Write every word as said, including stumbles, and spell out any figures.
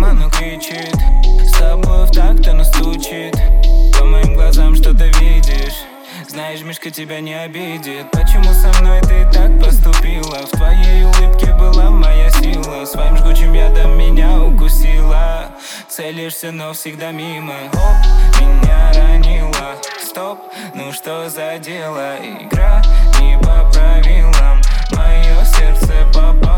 мимо, но кричит. С тобой в такт она стучит. По моим глазам что-то видишь. Знаешь, Мишка тебя не обидит. Почему со мной ты так поступила? В твоей улыбке была моя сила. Своим жгучим ядом меня укусила. Целишься, но всегда мимо. Оп, меня ранила. Стоп, ну что за дело? Игра не по правилам. Мое сердце попало.